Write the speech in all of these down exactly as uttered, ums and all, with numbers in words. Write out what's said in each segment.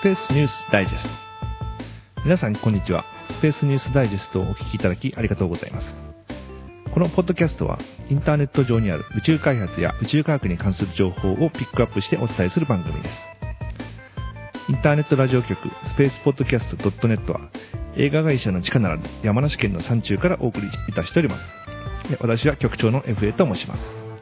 ペースニュースダイジェスト。皆さんこんにちは。スペースニュースダイジェストをお聞きいただきありがとうございます。このポッドキャストはインターネット上にある宇宙開発や宇宙科学に関する情報をピックアップしてお伝えする番組です。インターネットラジオ局スペースポッドキャスト .net は映画会社の地下ならぬ山梨県の山中からお送りいたしております。私は局長の エフエー と申します。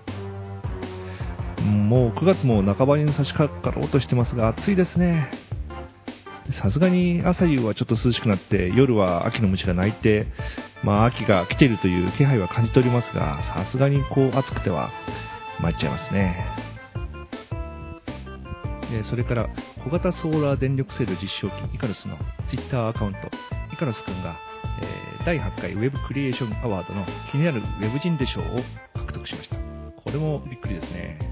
もうくがつも半ばに差し掛かろうとしてますが暑いですね。さすがに朝夕はちょっと涼しくなって夜は秋の虫が鳴いて、まあ秋が来ているという気配は感じておりますが、さすがにこう暑くては参っちゃいますね。それから小型ソーラー電力セル実証機イカルスのツイッターアカウントイカルスくんが、えー、だいはちかいウェブクリエーションアワードの気になるウェブ人で賞を獲得しました。これもびっくりですね。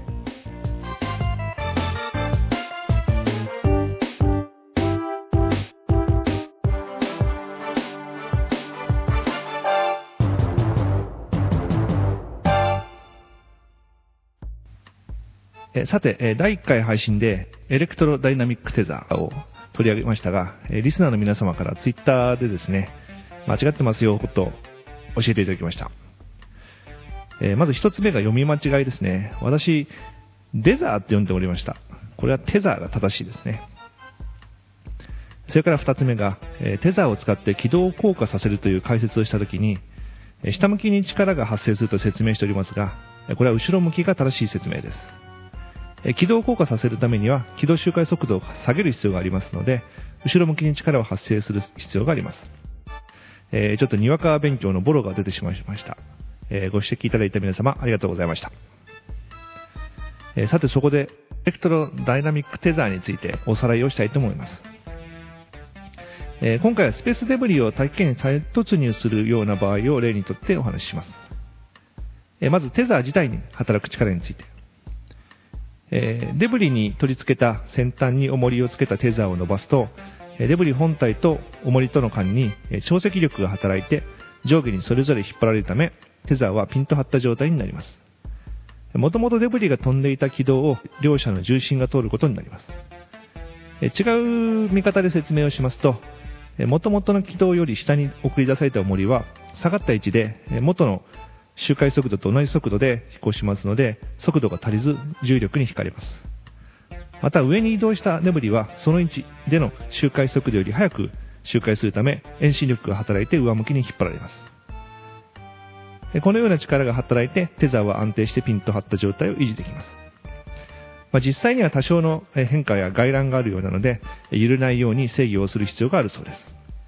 さて、だいいっかい配信でエレクトロダイナミックテザーを取り上げましたが、リスナーの皆様からツイッターでですね、間違ってますよと教えていただきました。まず一つ目が読み間違いですね。私、デザーって読んでおりました。これはテザーが正しいですね。それから二つ目が、テザーを使って軌道を降下させるという解説をしたときに、下向きに力が発生すると説明しておりますが、これは後ろ向きが正しい説明です。軌道を降下させるためには軌道周回速度を下げる必要がありますので、後ろ向きに力を発生する必要があります。えー、ちょっとにわか勉強のボロが出てしまいました。えー、ご指摘いただいた皆様ありがとうございました。えー、さてそこでエレクトロダイナミックテザーについておさらいをしたいと思います。えー、今回はスペースデブリを大気圏に再突入するような場合を例にとってお話しします。えー、まずテザー自体に働く力について。えー、デブリに取り付けた先端に重りをつけたテザーを伸ばすと、デブリ本体と重りとの間に潮汐力が働いて上下にそれぞれ引っ張られるため、テザーはピンと張った状態になります。もともとデブリが飛んでいた軌道を両者の重心が通ることになります。えー、違う見方で説明をしますと、もともとの軌道より下に送り出された重りは下がった位置で元の周回速度と同じ速度で飛行しますので、速度が足りず重力に引かれます。また上に移動したデブリはその位置での周回速度より速く周回するため、遠心力が働いて上向きに引っ張られます。このような力が働いてテザーは安定してピンと張った状態を維持できます。まあ、実際には多少の変化や外乱があるようなので、揺れないように制御をする必要があるそうです。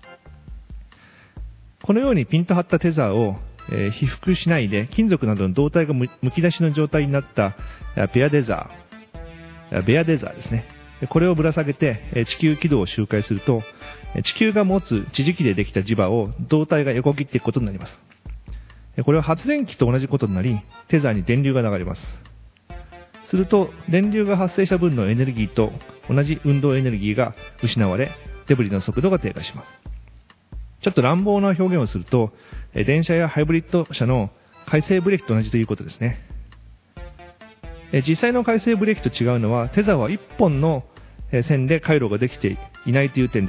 このようにピンと張ったテザーをえー、被覆しないで金属などの導体がむき出しの状態になったベアデザー、ベアデザーですね。これをぶら下げて地球軌道を周回すると、地球が持つ地磁気でできた磁場を導体が横切っていくことになります。これは発電機と同じことになり、テザーに電流が流れます。すると電流が発生した分のエネルギーと同じ運動エネルギーが失われ、デブリの速度が低下します。ちょっと乱暴な表現をすると、電車やハイブリッド車の回生ブレーキと同じということですね。実際の回生ブレーキと違うのは、テザーはいっぽんの線で回路ができていないという点です。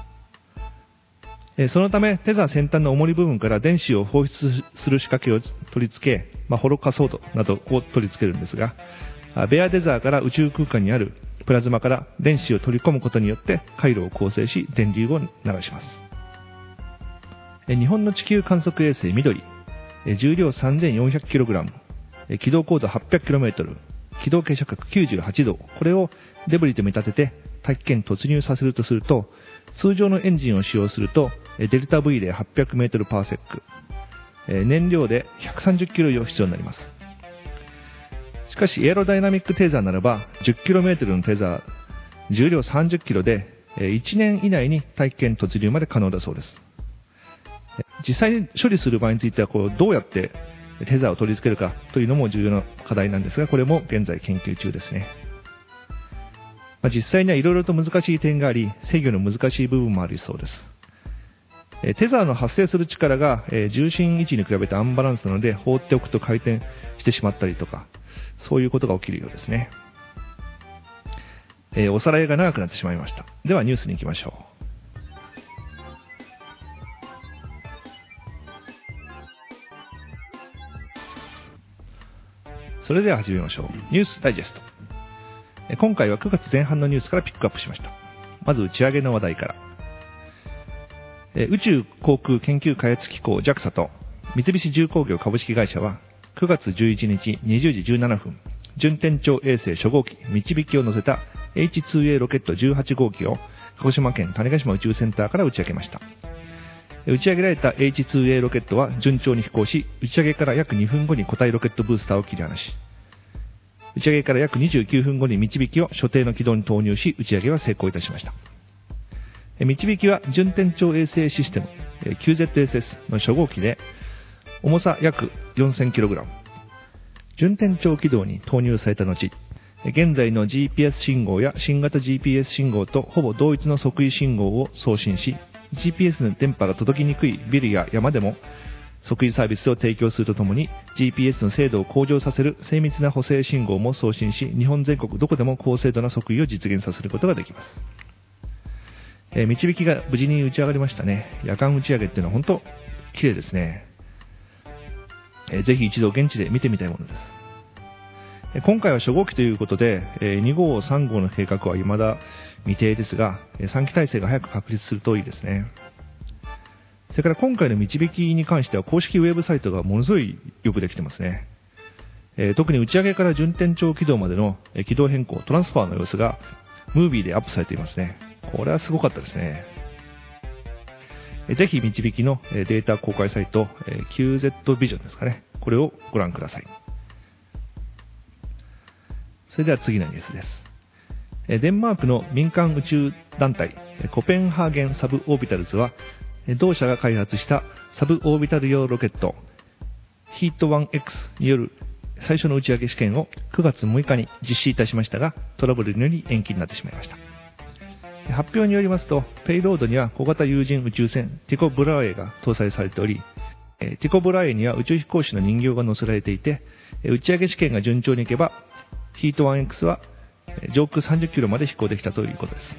そのため、テザー先端の重り部分から電子を放出する仕掛けを取り付け、まあ、ホロカソードなどを取り付けるんですが、ベアデザーから宇宙空間にあるプラズマから電子を取り込むことによって回路を構成し、電流を流します。日本の地球観測衛星みどり、重量 さんぜんよんひゃくキログラム、軌道高度 はっぴゃくキロメートル、軌道傾斜角きゅうじゅうはちど、これをデブリと見立てて大気圏に突入させるとすると、通常のエンジンを使用するとデルタ V で はっぴゃくメートルパーセック、燃料でひゃくさんじゅっキロ以上必要になります。しかしエアロダイナミックテザーならば じゅっキロメートル のテザー、重量さんじゅっキロでいちねん以内に大気圏突入まで可能だそうです。実際に処理する場合についてはこうどうやってテザーを取り付けるかというのも重要な課題なんですが、これも現在研究中ですね。まあ、実際にはいろいろと難しい点があり、制御の難しい部分もありそうです。テザーの発生する力が重心位置に比べてアンバランスなので、放っておくと回転してしまったりとか、そういうことが起きるようですね。 えー、おさらいが長くなってしまいました。ではニュースに行きましょう。それでは始めましょう。ニュースダイジェスト。今回はくがつぜん半のニュースからピックアップしました。まず打ち上げの話題から。宇宙航空研究開発機構 ジャクサ と三菱重工業株式会社はくがつじゅういちにちにじゅうじじゅうななふん、順天頂衛星初号機みちびきを乗せた エイチツーエー ロケットじゅうはちごうきを鹿児島県種子島宇宙センターから打ち上げました。打ち上げられた エイチツーエー ロケットは順調に飛行し、打ち上げから約にふんごに固体ロケットブースターを切り離し、打ち上げから約にじゅうきゅうふんごにみちびきを所定の軌道に投入し、打ち上げは成功いたしました。みちびきは順天頂衛星システム キューゼットエスエス の初号機で、重さ約 よんせんキログラム、順天頂軌道に投入された後、現在の ジーピーエス 信号や新型 ジーピーエス 信号とほぼ同一の測位信号を送信し、ジーピーエス の電波が届きにくいビルや山でも測位サービスを提供するとともに ジーピーエス の精度を向上させる精密な補正信号も送信し、日本全国どこでも高精度な測位を実現させることができます。えー、みちびきが無事に打ち上がりましたね。夜間打ち上げっていうのは本当綺麗ですね。えー、ぜひ一度現地で見てみたいものです。えー、今回は初号機ということで、えー、に号さん号の計画は未だ未定ですが、さんき体制が早く確立するといいですね。それから今回のみちびきに関しては公式ウェブサイトがものすごいよくできてますね。えー、特に打ち上げから順天頂軌道までの軌道変更、トランスファーの様子がムービーでアップされていますね。これはすごかったですね。えー、ぜひみちびきのデータ公開サイト、えー、キューゼット ビジョンですかね。これをご覧ください。それでは次のニュースです。デンマークの民間宇宙団体コペンハーゲンサブオービタルズは、同社が開発したサブオービタル用ロケットヒート ワンエックス による最初の打ち上げ試験をくがつむいかに実施いたしましたが、トラブルにより延期になってしまいました。発表によりますと、ペイロードには小型有人宇宙船ティコブラーエが搭載されており、ティコブラーエには宇宙飛行士の人形が載せられていて、打ち上げ試験が順調にいけばヒート ワンエックス は上空さんじゅっキロまで飛行できたということです。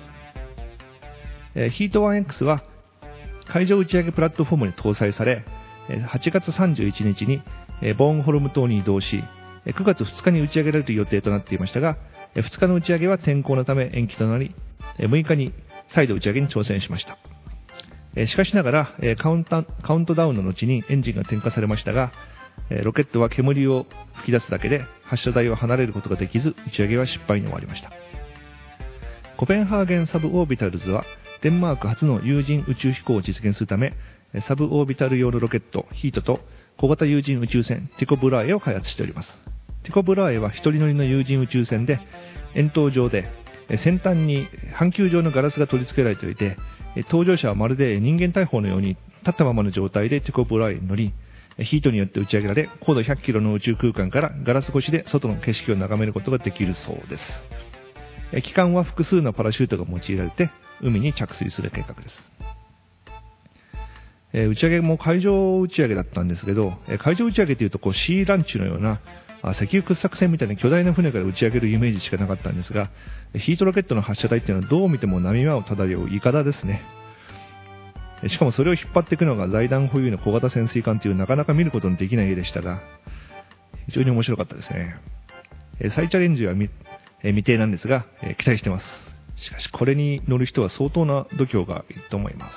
ヒート ワンエックス は海上打ち上げプラットフォームに搭載され、はちがつさんじゅういちにちにボーンホルム島に移動し、くがつふつかに打ち上げられる予定となっていましたが、ふつかの打ち上げは天候のため延期となり、むいかに再度打ち上げに挑戦しました。しかしながらカウンタ、カウントダウンの後にエンジンが点火されましたが、ロケットは煙を吹き出すだけで発射台を離れることができず、打ち上げは失敗に終わりました。コペンハーゲンサブオービタルズはデンマーク初の有人宇宙飛行を実現するため、サブオービタル用のロケットヒートと小型有人宇宙船ティコブラーエを開発しております。ティコブラーエは一人乗りの有人宇宙船で、円筒状で先端に半球状のガラスが取り付けられていて、搭乗者はまるで人間大砲のように立ったままの状態でティコブラーエに乗り、ヒートによって打ち上げられ、高度ひゃっキロの宇宙空間からガラス越しで外の景色を眺めることができるそうです。機関は複数のパラシュートが用いられて海に着水する計画です。打ち上げも海上打ち上げだったんですけど、海上打ち上げというとこうシーランチのような石油掘削船みたいな巨大な船から打ち上げるイメージしかなかったんですが、ヒートロケットの発射台っていうのはどう見ても波間を漂うイカダですね。しかもそれを引っ張っていくのが財団保有の小型潜水艦というなかなか見ることのできない絵でしたが、非常に面白かったですね。再チャレンジは未定なんですが、期待してます。しかしこれに乗る人は相当な度胸がいると思います。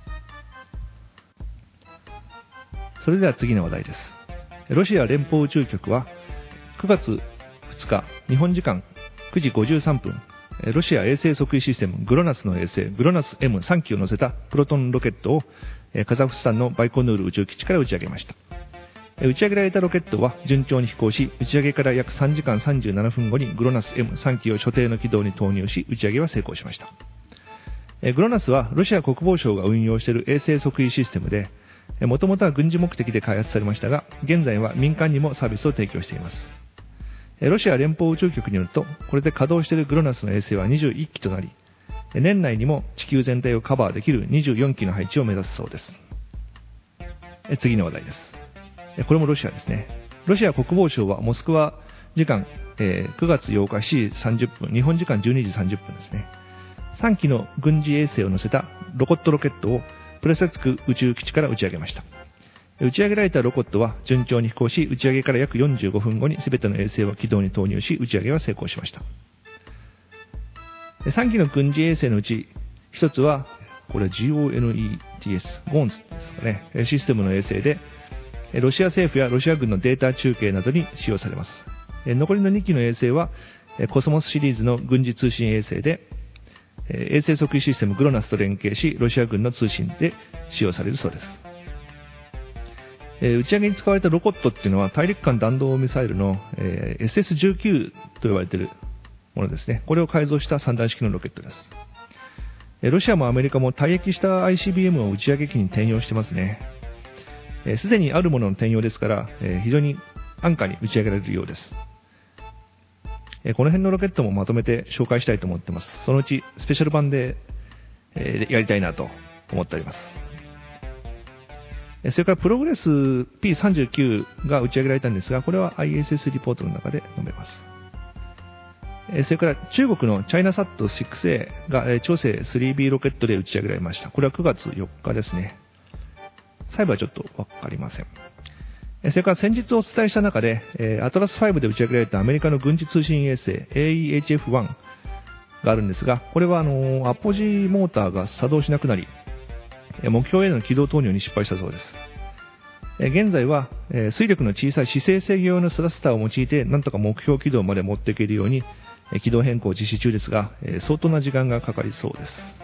それでは次の話題です。ロシア連邦宇宙局はくがつふつか日本時間くじごじゅうさんぷん、ロシア衛星測位システムグロナスの衛星グロナス エムさん 機を乗せたプロトンロケットをカザフスタンのバイコヌール宇宙基地から打ち上げました。打ち上げられたロケットは順調に飛行し、打ち上げから約さんじかんさんじゅうななふんごにグロナス エムさん 機を所定の軌道に投入し、打ち上げは成功しました。グロナスはロシア国防省が運用している衛星測位システムで、もともとは軍事目的で開発されましたが、現在は民間にもサービスを提供しています。ロシア連邦宇宙局によると、これで稼働しているグロナスの衛星はにじゅういっきとなり、年内にも地球全体をカバーできるにじゅうよんきの配置を目指すそうです。次の話題です。これもロシアですね。ロシア国防省はモスクワ時間えー、くがつようかしちじさんじゅっぷん、日本時間じゅうにじさんじゅっぷんですね。さんきの軍事衛星を乗せたロコットロケットをプレセツク宇宙基地から打ち上げました。打ち上げられたロコットは順調に飛行し、打ち上げから約よんじゅうごふんごに全ての衛星を軌道に投入し、打ち上げは成功しました。さんきの軍事衛星のうちひとつは、これは ジーオーエヌイーティーエス、ゴーンズですかね、システムの衛星で、ロシア政府やロシア軍のデータ中継などに使用されます。残りのにきの衛星は、コスモスシリーズの軍事通信衛星で、衛星測位システムグロナスと連携し、ロシア軍の通信で使用されるそうです。打ち上げに使われたロコットっていうのは大陸間弾道ミサイルの エスエスじゅうきゅう と呼ばれているものですね。これを改造したさんだん式のロケットです。ロシアもアメリカも退役した アイシービーエム を打ち上げ機に転用してますね。すでにあるものの転用ですから、非常に安価に打ち上げられるようです。この辺のロケットもまとめて紹介したいと思ってます。そのうちスペシャル版でやりたいなと思っております。それからプログレス ピーさんじゅうきゅう が打ち上げられたんですが、これは アイエスエス リポートの中で述べます。それから中国のチャイナサット シックスエー が長征 スリービー ロケットで打ち上げられました。これはくがつよっかですね。細部はちょっとわかりません。それから先日お伝えした中で、アトラスファイブで打ち上げられたアメリカの軍事通信衛星 エーイーエイチエフワン があるんですが、これはあのアポジーモーターが作動しなくなり、目標への軌道投入に失敗したそうです。現在は推力の小さい姿勢制御用のスラスターを用いてなんとか目標軌道まで持っていけるように軌道変更を実施中ですが、相当な時間がかかりそう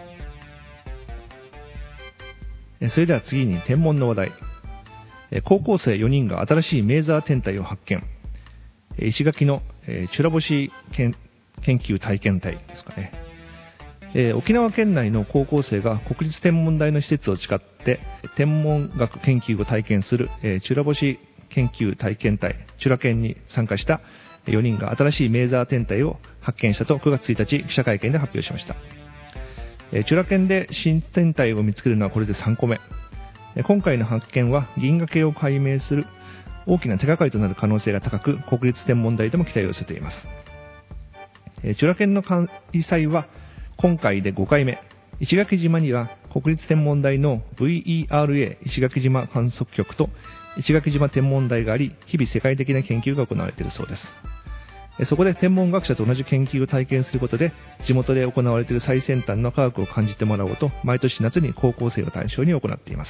です。それでは次に天文の話題。高校生よにんが新しいメーザー天体を発見。石垣のチュラ星研究体験体ですかね。沖縄県内の高校生が国立天文台の施設を使って天文学研究を体験するチュラ星研究体験体チュラ研に参加したよにんが新しいメーザー天体を発見したとくがつついたち記者会見で発表しました。チュラ研で新天体を見つけるのはこれでさんこめ。今回の発見は銀河系を解明する大きな手がかりとなる可能性が高く、国立天文台でも期待を寄せています。チュラ研の開催は今回でごかいめ。石垣島には国立天文台の ブイイーアールエー 石垣島観測局と石垣島天文台があり、日々世界的な研究が行われているそうです。そこで天文学者と同じ研究を体験することで、地元で行われている最先端の科学を感じてもらおうと、毎年夏に高校生を対象に行っています。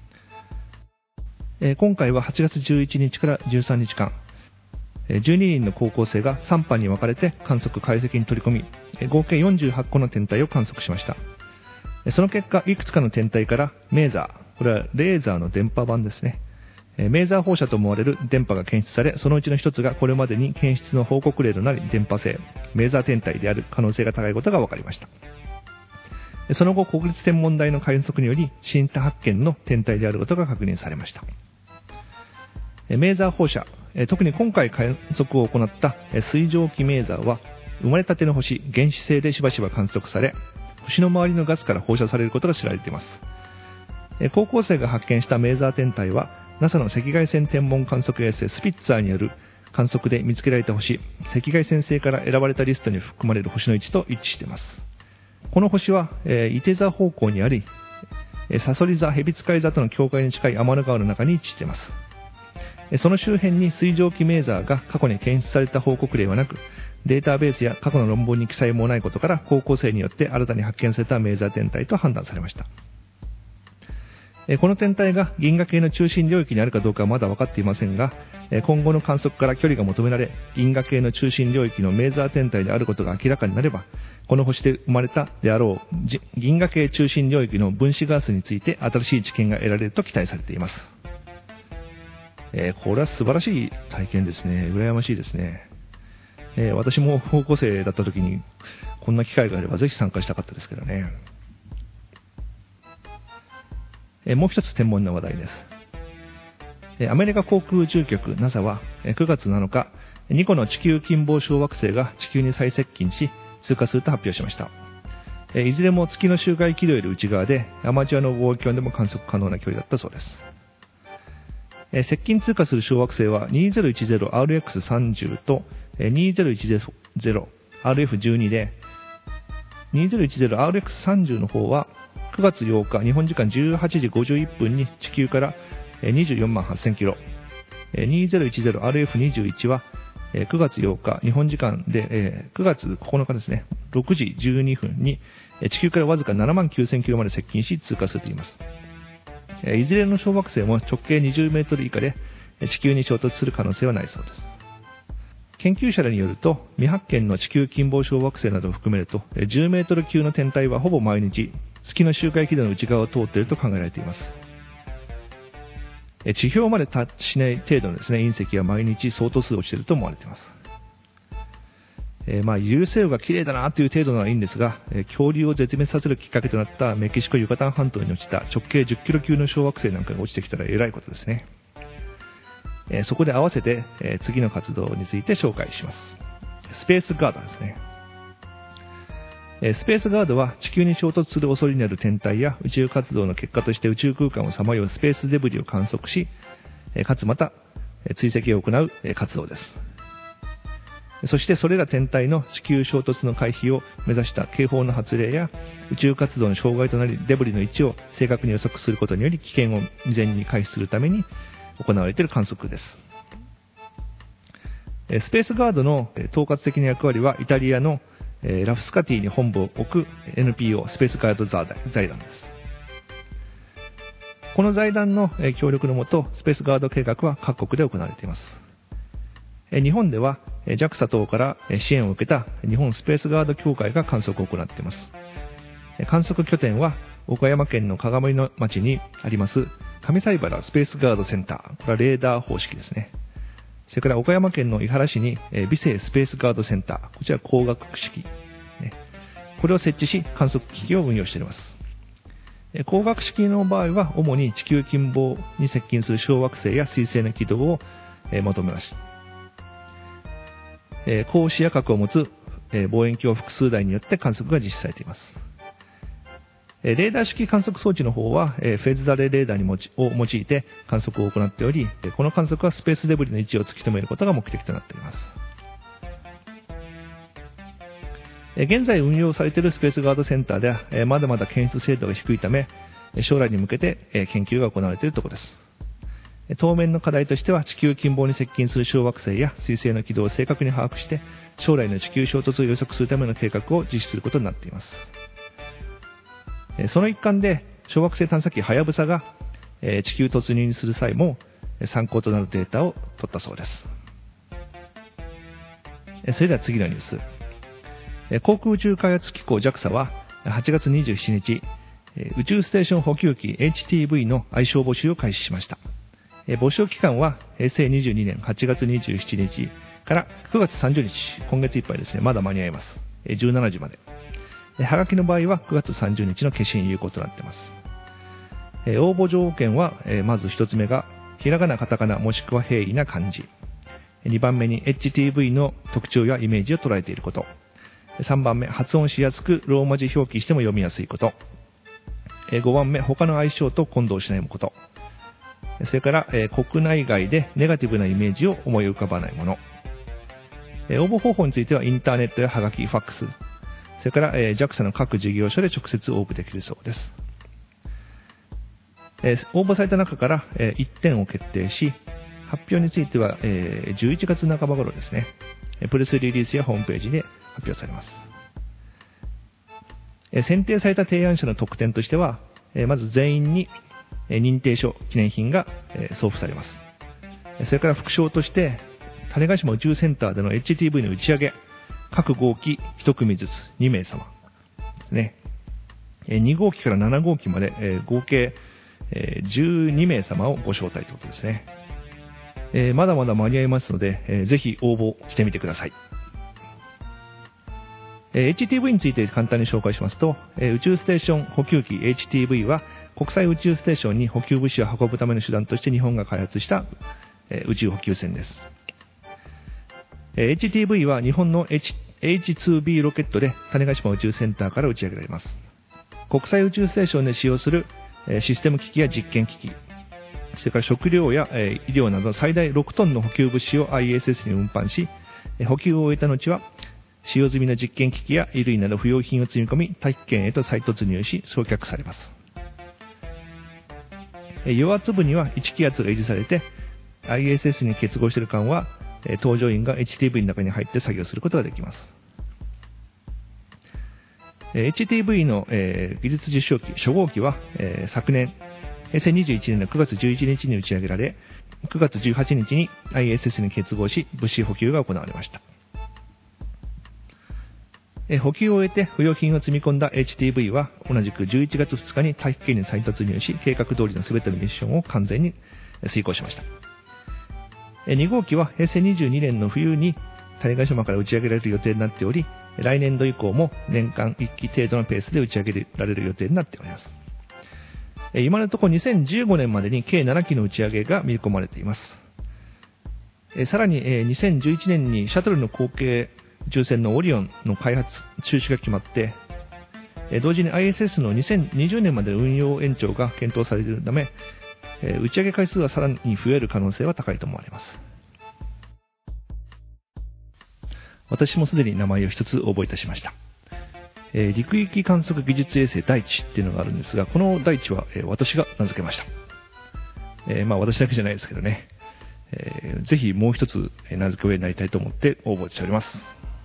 今回ははちがつじゅういちにちからじゅうさんにちかん、じゅうににんの高校生がさんぱんに分かれて観測解析に取り組み、合計よんじゅうはっこの天体を観測しました。その結果、いくつかの天体からメーザー、これはレーザーの電波版ですね。メーザー放射と思われる電波が検出され、そのうちの一つがこれまでに検出の報告例となり電波性、メーザー天体である可能性が高いことが分かりました。その後、国立天文台の観測により、新発見の天体であることが確認されました。メーザー放射、特に今回観測を行った水蒸気メーザーは、生まれたての星、原始星でしばしば観測され、星の周りのガスから放射されることが知られています。高校生が発見したメーザー天体は、ナサ の赤外線天文観測衛星スピッツァーによる観測で見つけられた星、赤外線星から選ばれたリストに含まれる星の位置と一致しています。この星は、えー、射手座方向にあり、サソリ座、ヘビ使い座との境界に近い天の川の中に位置しています。その周辺に水蒸気メーザーが過去に検出された報告例はなく、データベースや過去の論文に記載もないことから、高校生によって新たに発見されたメーザー天体と判断されました。この天体が銀河系の中心領域にあるかどうかはまだ分かっていませんが、今後の観測から距離が求められ、銀河系の中心領域のメーザー天体であることが明らかになれば、この星で生まれたであろう銀河系中心領域の分子ガスについて新しい知見が得られると期待されています。えー、これは素晴らしい体験ですね。羨ましいですね。えー、私も高校生だった時にこんな機会があればぜひ参加したかったですけどね。えー、もう一つ天文の話題です。えー、アメリカ航空宇宙局 ナサ はくがつなのか、にこの地球近傍小惑星が地球に最接近し通過すると発表しました。えー、いずれも月の周回軌道より内側でアマチュアの望遠鏡でも観測可能な距離だったそうです。 えー、接近通過する小惑星は にせんじゅう アールエックスさんじゅう と、えー、にせんじゅう アールエフじゅうに で、にせんじゅう アールエックスさんじゅう の方はくがつようか日本時間じゅうはちじごじゅういっぷんに地球からにじゅうよんまんはっせんキロ、にせんじゅう アールエフにじゅういち はくがつようか日本時間でくがつここのかですね、ろくじじゅうにふんに地球からわずかななまんきゅうせんキロまで接近し通過するといいます。いずれの小惑星も直径にじゅうメートル以下で地球に衝突する可能性はないそうです。研究者らによると、未発見の地球近傍小惑星などを含めるとじゅうメートル級の天体はほぼ毎日月の周回軌道の内側を通っていると考えられています。地表まで達しない程度のですね、隕石は毎日相当数落ちていると思われています。えー、まあ流星雨が綺麗だなという程度ならいいんですが、えー、恐竜を絶滅させるきっかけとなったメキシコユカタン半島に落ちた直径じゅっキロ級の小惑星なんかが落ちてきたらえらいことですね。えー、そこで合わせて、えー、次の活動について紹介します。スペースガードですね。えー、スペースガードは地球に衝突する恐れにある天体や宇宙活動の結果として宇宙空間をさまようスペースデブリを観測し、えー、かつまた、えー、追跡を行う、えー、活動です。そしてそれら天体の地球衝突の回避を目指した警報の発令や宇宙活動の障害となりデブリの位置を正確に予測することにより危険を未然に回避するために行われている観測です。スペースガードの統括的な役割はイタリアのラフスカティに本部を置く エヌピーオー スペースガード財団です。この財団の協力のもとスペースガード計画は各国で行われています。日本では ジャクサ 等から支援を受けた日本スペースガード協会が観測を行っています。観測拠点は岡山県の鏡野町にあります上西原スペースガードセンター、これはレーダー方式ですね。それから岡山県の井原市に美星スペースガードセンター、こちら光学式、これを設置し観測機器を運用しています。光学式の場合は主に地球近傍に接近する小惑星や彗星の軌道を求めます。高視野角を持つ望遠鏡複数台によって観測が実施されています。レーダー式観測装置の方はフェーズドアレイレーダーにもちを用いて観測を行っており、この観測はスペースデブリの位置を突き止めることが目的となっています。現在運用されているスペースガードセンターではまだまだ検出精度が低いため、将来に向けて研究が行われているところです。当面の課題としては地球近傍に接近する小惑星や彗星の軌道を正確に把握して将来の地球衝突を予測するための計画を実施することになっています。その一環で小惑星探査機はやぶさが地球突入にする際も参考となるデータを取ったそうです。それでは次のニュース。航空宇宙開発機構 ジャクサ ははちがつにじゅうしちにち宇宙ステーション補給機 エイチティーブイ の愛称募集を開始しました。募集期間はへいせいにじゅうにねんはちがつにじゅうしちにちからくがつさんじゅうにち、今月いっぱいですね。まだ間に合います。じゅうしちじまで。はがきの場合はくがつさんじゅうにちの消印有効となっています。応募条件はまずひとつめがひらがなカタカナもしくは平易な漢字、にばんめに エイチティーブイ の特徴やイメージを捉えていること、さんばんめ発音しやすくローマ字表記しても読みやすいこと、ごばんめ他の愛称と混同しないこと、それから、えー、国内外でネガティブなイメージを思い浮かばないもの。えー、応募方法についてはインターネットやハガキ、ファックス、それから、えー、ジャクサ の各事業所で直接応募できるそうです。えー、応募された中から、えー、いってんを決定し、発表については、えー、じゅういちがつなかば頃ですね、プレスリリースやホームページで発表されます。えー、選定された提案者の特典としては、えー、まず全員に認定書、記念品が送付されます。それから副賞として、種子島宇宙センターでの エイチティーブイ の打ち上げ、各号機いち組ずつにめいさまですね。に号機からなな号機まで合計じゅうにめいさまをご招待ということですね。まだまだ間に合いますので、ぜひ応募してみてください。エイチティーブイ について簡単に紹介しますと、宇宙ステーション補給機 エイチティーブイ は国際宇宙ステーションに補給物資を運ぶための手段として日本が開発した宇宙補給船です。エイチティーブイ は日本の エイチツービー ロケットで種子島宇宙センターから打ち上げられます。国際宇宙ステーションで使用するシステム機器や実験機器、 それから食料や、えー、医療など最大ろくトンの補給物資を アイエスエス に運搬し、補給を終えた後は使用済みの実験機器や衣類など不要品を積み込み、大気圏へと再突入し送却されます。与圧部にはいち気圧が維持されて、 アイエスエス に結合している間は搭乗員が エイチティーブイ の中に入って作業することができます。 エイチティーブイ の、えー、技術実証機初号機は、えー、昨年へいせいにじゅういちねんのくがつじゅういちにちに打ち上げられ、くがつじゅうはちにちに アイエスエス に結合し物資補給が行われました。えー、補給を終えて不要品を積み込んだ エイチティーブイ は同じくじゅういちがつふつかに大気圏に再突入し、計画通りの全てのミッションを完全に遂行しました。に号機はへいせいにじゅうにねんの冬に種子島から打ち上げられる予定になっており、来年度以降も年間いっき程度のペースで打ち上げられる予定になっております。今のところにせんじゅうごねんまでに計ななきの打ち上げが見込まれています。さらににせんじゅういちねんにシャトルの後継宇宙船のオリオンの開発中止が決まって、同時に アイエスエス のにせんにじゅうねんまでの運用延長が検討されているため、打ち上げ回数はさらに増える可能性は高いと思われます。私もすでに名前を一つ覚えいたしました。えー、陸域観測技術衛星大地っていうのがあるんですが、この大地は、えー、私が名付けました。えー、まあ私だけじゃないですけどね、えー、ぜひもう一つ名付け親になりたいと思って応募しております。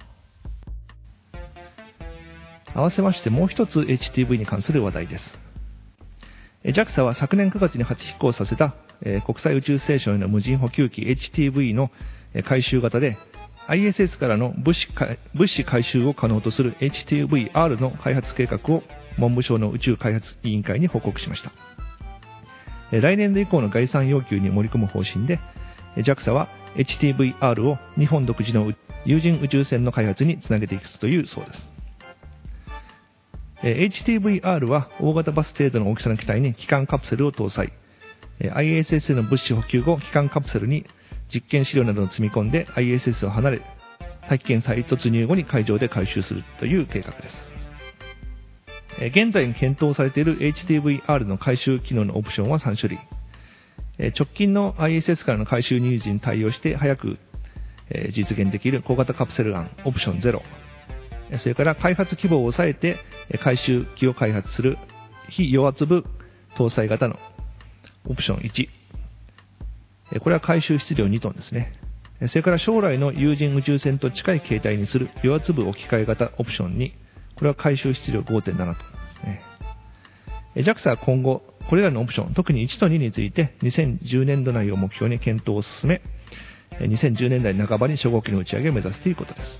合わせましてもう一つ エイチティーブイ に関する話題です。ジャクサ は昨年くがつに初飛行させた、えー、国際宇宙ステーションへの無人補給機 エイチティーブイ の回収型で アイエスエス からの物資物資回収を可能とする エイチティーブイアール の開発計画を文部省の宇宙開発委員会に報告しました。来年度以降の概算要求に盛り込む方針で、ジャクサ は エイチティーブイアール を日本独自の有人宇宙船の開発につなげていくというそうです。エイチティーブイアール は大型バス程度の大きさの機体に基幹カプセルを搭載。アイエスエス への物資補給後、基幹カプセルに実験資料などを積み込んで アイエスエス を離れ、大気圏再突入後に海上で回収するという計画です。現在検討されている エイチティーブイアール の回収機能のオプションはさんしゅるい。直近の アイエスエス からの回収ニーズに対応して早く実現できる小型カプセル案オプションゼロ。それから開発規模を抑えて回収機を開発する非与圧部搭載型のオプションいち。これは回収質量にトンですね。それから将来の有人宇宙船と近い形態にする与圧部置き換え型オプションに、これは回収質量 ごてんななトンですね。ジャクサ は今後、これらのオプション、特にいちとにについてにせんじゅうねんど内を目標に検討を進め、にせんじゅうねんだいなかばに初号機の打ち上げを目指すということです。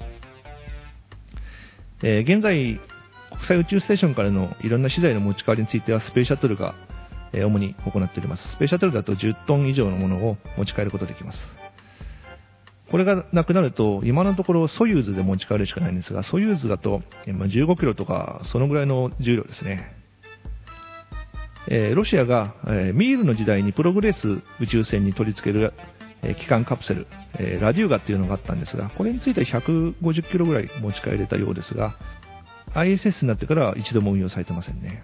えー、現在、国際宇宙ステーションからのいろんな資材の持ち帰りについてはスペースシャトルが、えー、主に行っております。スペースシャトルだとじゅっトン以上のものを持ち帰ることができます。これがなくなると、今のところソユーズで持ち帰るしかないんですが、ソユーズだとじゅうごキロとかそのぐらいの重量ですね。えー、ロシアが、えー、ミールの時代にプログレス宇宙船に取り付ける、えー、基幹カプセル、えー、ラデューガっていうのがあったんですが、これについてはひゃくごじゅっキロぐらい持ち帰れたようですが、アイエスエス になってからは一度も運用されてませんね。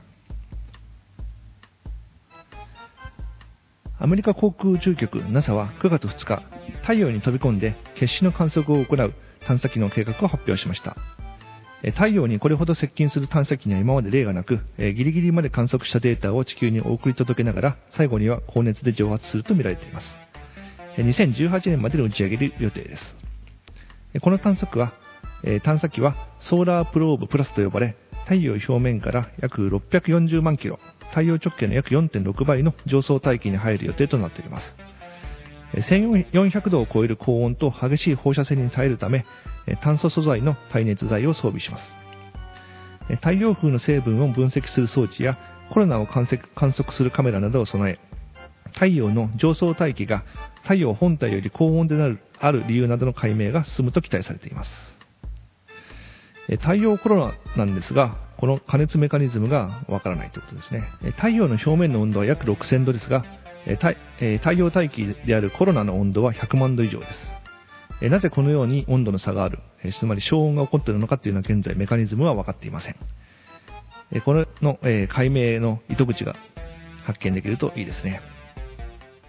アメリカ航空宇宙局 ナサ はくがつふつか、太陽に飛び込んで決死の観測を行う探査機の計画を発表しました。太陽にこれほど接近する探査機には今まで例がなく、ギリギリまで観測したデータを地球に送り届けながら、最後には高熱で蒸発すると見られています。にせんじゅうはちねんまでに打ち上げる予定です。この探査機は、探査機はソーラープローブプラスと呼ばれ、太陽表面から約ろっぴゃくよんじゅうまんキロ、太陽直径の約 よんてんろくばいの上層大気に入る予定となっています。せんよんひゃくどを超える高温と激しい放射線に耐えるため、炭素素材の耐熱材を装備します。太陽風の成分を分析する装置やコロナを観測するカメラなどを備え、太陽の上層大気が太陽本体より高温でなるある理由などの解明が進むと期待されています。太陽コロナなんですが、この加熱メカニズムがわからないということですね。太陽の表面の温度は約ろくせんどですが、太, 太陽大気であるコロナの温度はひゃくまんど以上です。なぜこのように温度の差がある、つまり小温が起こっているのかというのは現在メカニズムは分かっていません。これの解明の糸口が発見できるといいですね。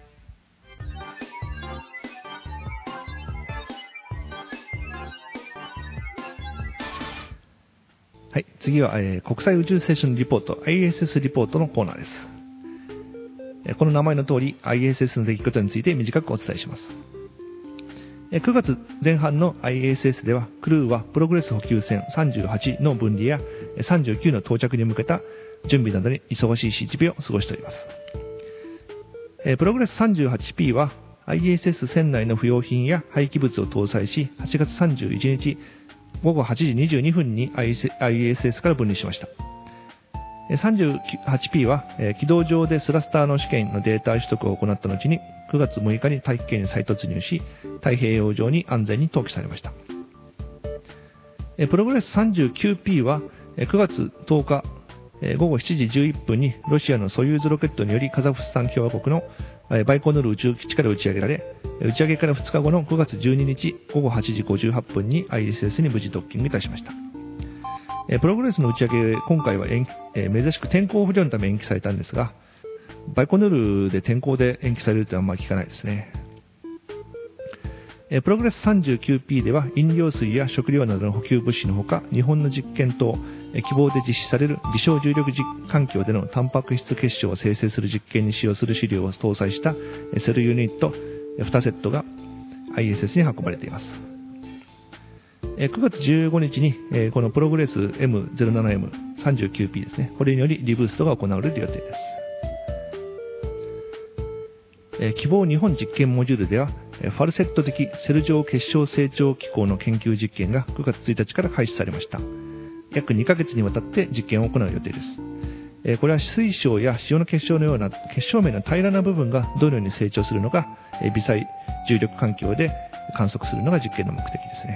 次は、えー、国際宇宙ステーションリポート アイエスエス リポートのコーナーです。えー、この名前の通り アイエスエス の出来事について短くお伝えします。えー、くがつぜん半の アイエスエス ではクルーはプログレス補給船さんじゅうはちの分離やさんじゅうきゅうの到着に向けた準備などに忙しい日々を過ごしております。えー、プログレス さんじゅうはちピー は アイエスエス 船内の不要品や廃棄物を搭載し、はちがつさんじゅういちにちごごはちじにじゅうにふんに アイエスエス から分離しました。さんじゅうはちピー は軌道上でスラスターの試験のデータ取得を行った後にくがつむいかに大気圏に再突入し、太平洋上に安全に投棄されました。プログレス さんじゅうきゅうピー はくがつとおかごごしちじじゅういっぷんにロシアのソユーズロケットによりカザフスタン共和国のバイコヌール宇宙基地から打ち上げられ、打ち上げからふつかごのくがつじゅうににちごごはちじごじゅうはっぷんに アイエスエス に無事ドッキングいたしました。プログレスの打ち上げ、今回は延期、珍しく天候不良のため延期されたんですが、バイコヌールで天候で延期されるってあんまり聞かないですね。プログレス さんじゅうきゅうピー では飲料水や食料などの補給物資のほか、日本の実験と希望で実施される微小重力環境でのタンパク質結晶を生成する実験に使用する飼料を搭載したセルユニットにセットが アイエスエス に運ばれています。くがつじゅうごにちにこのプログレス エムゼロななエムさんじゅうきゅうピー ですね、これによりリブーストが行われる予定です。希望日本実験モジュールではファルセット的セル状結晶成長機構の研究実験がくがつついたちから開始されました。約にかげつにわたって実験を行う予定です。これは水晶や塩の結晶のような結晶面の平らな部分がどのように成長するのか微細重力環境で観測するのが実験の目的です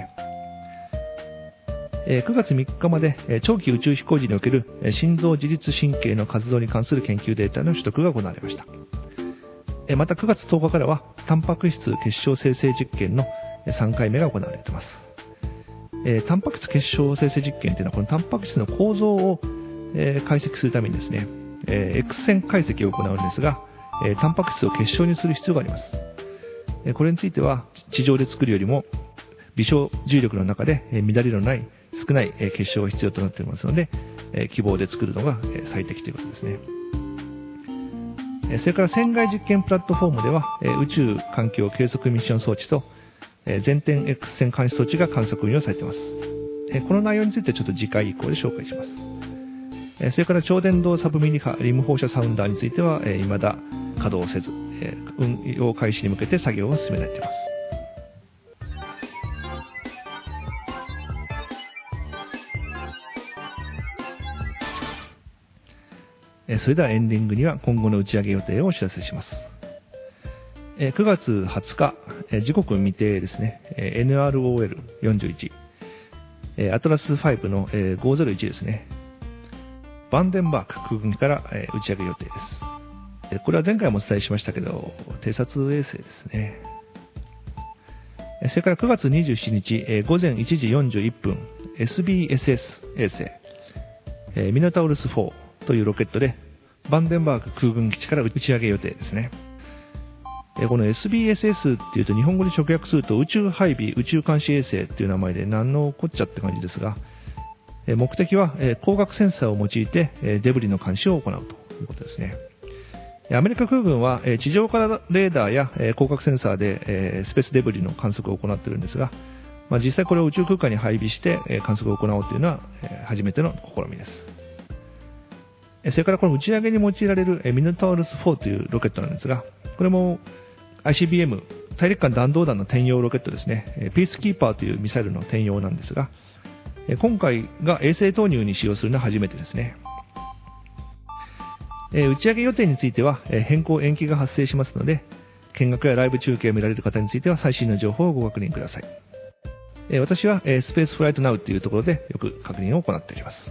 ね。くがつみっかまで長期宇宙飛行時における心臓自律神経の活動に関する研究データの取得が行われました。またくがつとおかからはタンパク質結晶生成実験のさんかいめが行われています。タンパク質結晶生成実験というのはこのタンパク質の構造を解析するためにですね、X 線解析を行うんですが、タンパク質を結晶にする必要があります。これについては地上で作るよりも微小重力の中で乱れのない少ない結晶が必要となっていますので、希望で作るのが最適ということですね。それから船外実験プラットフォームでは宇宙環境計測ミッション装置と全天 X 線監視装置が観測運用されています。この内容についてはちょっと次回以降で紹介します。それから超電導サブミリ波リム放射サウンダーについては未だ稼働せず、運用開始に向けて作業を進められています。それではエンディングには今後の打ち上げ予定をお知らせします。くがつはつか、時刻未定ですね、エヌアールオーエルよんじゅういち、アトラスファイブのごーぜろいちですね、バンデンバーク空軍機から打ち上げ予定です。これは前回もお伝えしましたけど、偵察衛星ですね。それからくがつにじゅうしちにちごぜんいちじよんじゅういっぷん、エスビーエスエス 衛星、ミノタウルスフォーというロケットでバンデンバーク空軍基地から打ち上げ予定ですね。この エスビーエスエス っていうと日本語で直訳すると宇宙配備宇宙監視衛星っていう名前で何のこっちゃって感じですが、目的は光学センサーを用いてデブリの監視を行うということですね。アメリカ空軍は地上からレーダーや光学センサーでスペースデブリの観測を行っているんですが、まあ、実際これを宇宙空間に配備して観測を行おうというのは初めての試みです。それからこの打ち上げに用いられるミノタウルスフォーというロケットなんですが、これも アイシービーエム 大陸間弾道弾の転用ロケットですね。ピースキーパーというミサイルの転用なんですが、今回が衛星投入に使用するのは初めてですね。打ち上げ予定については変更延期が発生しますので、見学やライブ中継を見られる方については最新の情報をご確認ください。私はスペースフライトナウというところでよく確認を行っております。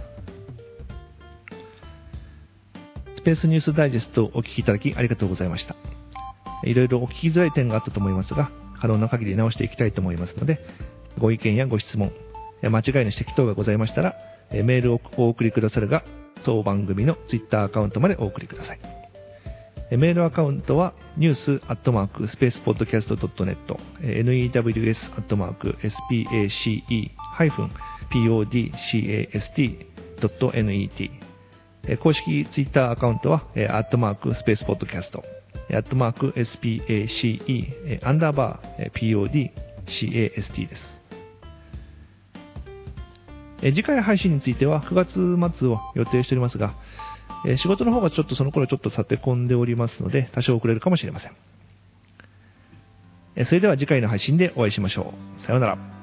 スペースニュースダイジェストをお聞きいただきありがとうございました。いろいろお聞きづらい点があったと思いますが、可能な限り直していきたいと思いますので、ご意見やご質問、間違いの指摘等がございましたら、メールをお送りくださるが、当番組のツイッターアカウントまでお送りください。メールアカウントは ニュース アットマーク スペースポッドキャスト ドットネット、ニュース アットマーク スペース ポッドキャスト ドットネット、 .net。公式ツイッターアカウントは、アットマークスペースポッドキャスト、アットマーク エスピーエーシーイー アンダーバー ピーオーディーシーエーエスティー です。次回配信についてはくがつ末を予定しておりますが、仕事の方がちょっとその頃ちょっと立て込んでおりますので、多少遅れるかもしれません。それでは次回の配信でお会いしましょう。さようなら。